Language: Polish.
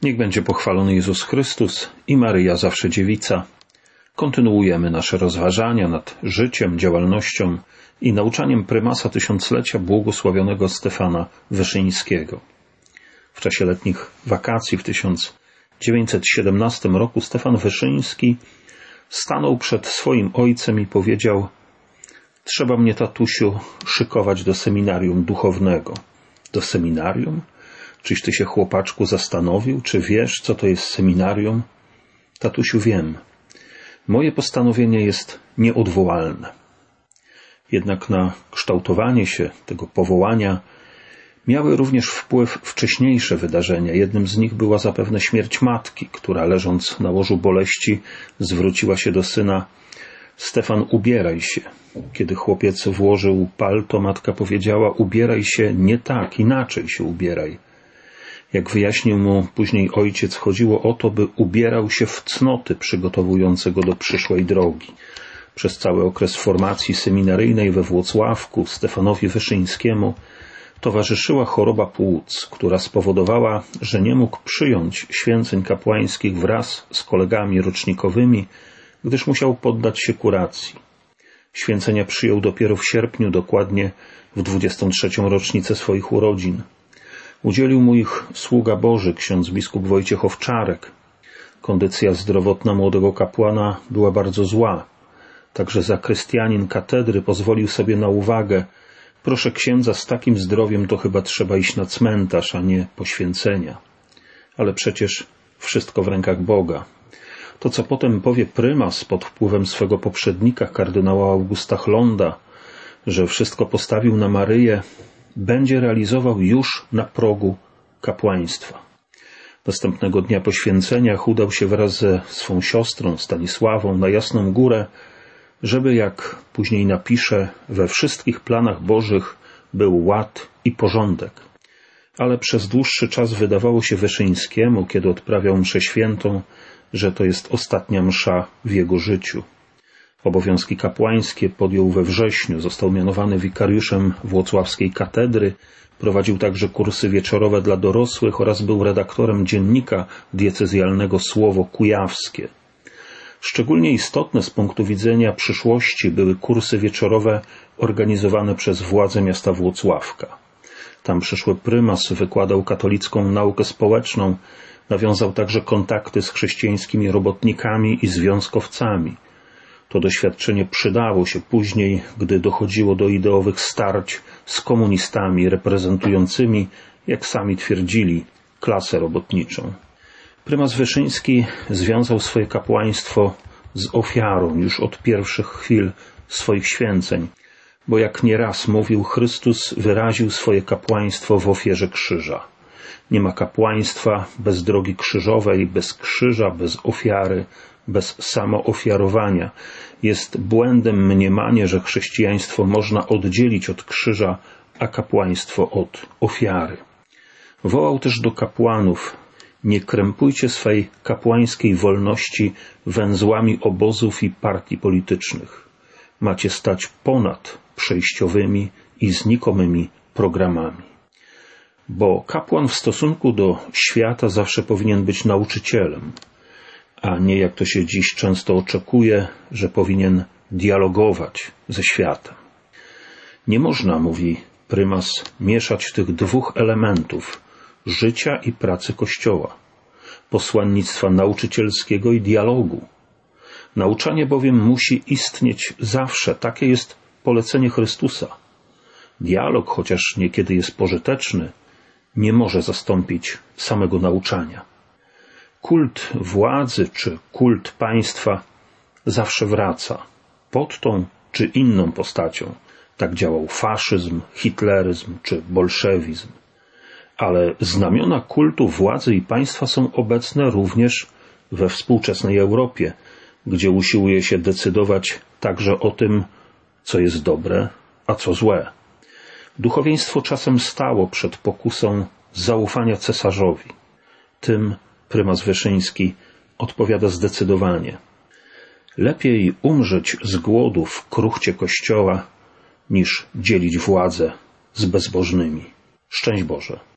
Niech będzie pochwalony Jezus Chrystus i Maryja zawsze dziewica. Kontynuujemy nasze rozważania nad życiem, działalnością i nauczaniem prymasa tysiąclecia błogosławionego Stefana Wyszyńskiego. W czasie letnich wakacji w 1917 roku Stefan Wyszyński stanął przed swoim ojcem i powiedział: trzeba mnie, tatusiu, szykować do seminarium duchownego. Do seminarium? Czyś ty się, chłopaczku, zastanowił? Czy wiesz, co to jest seminarium? Tatusiu, wiem. Moje postanowienie jest nieodwołalne. Jednak na kształtowanie się tego powołania miały również wpływ wcześniejsze wydarzenia. Jednym z nich była zapewne śmierć matki, która leżąc na łożu boleści zwróciła się do syna: Stefan, ubieraj się. Kiedy chłopiec włożył palto, matka powiedziała: ubieraj się nie tak, inaczej się ubieraj. Jak wyjaśnił mu później ojciec, chodziło o to, by ubierał się w cnoty przygotowujące go do przyszłej drogi. Przez cały okres formacji seminaryjnej we Włocławku Stefanowi Wyszyńskiemu towarzyszyła choroba płuc, która spowodowała, że nie mógł przyjąć święceń kapłańskich wraz z kolegami rocznikowymi, gdyż musiał poddać się kuracji. Święcenia przyjął dopiero w sierpniu, dokładnie w 23. rocznicę swoich urodzin. Udzielił mu ich sługa Boży, ksiądz biskup Wojciech Owczarek. Kondycja zdrowotna młodego kapłana była bardzo zła. Także zakrystianin katedry pozwolił sobie na uwagę: proszę księdza, z takim zdrowiem to chyba trzeba iść na cmentarz, a nie poświęcenia. Ale przecież wszystko w rękach Boga. To, co potem powie prymas pod wpływem swego poprzednika, kardynała Augusta Chlonda, że wszystko postawił na Maryję, będzie realizował już na progu kapłaństwa. Następnego dnia po święceniach udał się wraz ze swą siostrą Stanisławą na Jasną Górę, żeby, jak później napisze, we wszystkich planach Bożych był ład i porządek. Ale przez dłuższy czas wydawało się Wyszyńskiemu, kiedy odprawiał mszę świętą, że to jest ostatnia msza w jego życiu. Obowiązki kapłańskie podjął we wrześniu, został mianowany wikariuszem włocławskiej katedry, prowadził także kursy wieczorowe dla dorosłych oraz był redaktorem dziennika diecezjalnego Słowo Kujawskie. Szczególnie istotne z punktu widzenia przyszłości były kursy wieczorowe organizowane przez władze miasta Włocławka. Tam przyszły prymas wykładał katolicką naukę społeczną, nawiązał także kontakty z chrześcijańskimi robotnikami i związkowcami. To doświadczenie przydało się później, gdy dochodziło do ideowych starć z komunistami reprezentującymi, jak sami twierdzili, klasę robotniczą. Prymas Wyszyński związał swoje kapłaństwo z ofiarą już od pierwszych chwil swoich święceń, bo jak nieraz mówił, Chrystus wyraził swoje kapłaństwo w ofierze krzyża. Nie ma kapłaństwa bez drogi krzyżowej, bez krzyża, bez ofiary, bez samoofiarowania. Jest błędem mniemanie, że chrześcijaństwo można oddzielić od krzyża, a kapłaństwo od ofiary. Wołał też do kapłanów: nie krępujcie swej kapłańskiej wolności węzłami obozów i partii politycznych. Macie stać ponad przejściowymi i znikomymi programami. Bo kapłan w stosunku do świata zawsze powinien być nauczycielem, a nie, jak to się dziś często oczekuje, że powinien dialogować ze światem. Nie można, mówi prymas, mieszać tych dwóch elementów życia i pracy Kościoła, posłannictwa nauczycielskiego i dialogu. Nauczanie bowiem musi istnieć zawsze, takie jest polecenie Chrystusa. Dialog, chociaż niekiedy jest pożyteczny, nie może zastąpić samego nauczania. Kult władzy czy kult państwa zawsze wraca pod tą czy inną postacią. Tak działał faszyzm, hitleryzm czy bolszewizm. Ale znamiona kultu władzy i państwa są obecne również we współczesnej Europie, gdzie usiłuje się decydować także o tym, co jest dobre, a co złe. Duchowieństwo czasem stało przed pokusą zaufania cesarzowi. Tym prymas Wyszyński odpowiada zdecydowanie: lepiej umrzeć z głodu w kruchcie Kościoła, niż dzielić władzę z bezbożnymi. Szczęść Boże.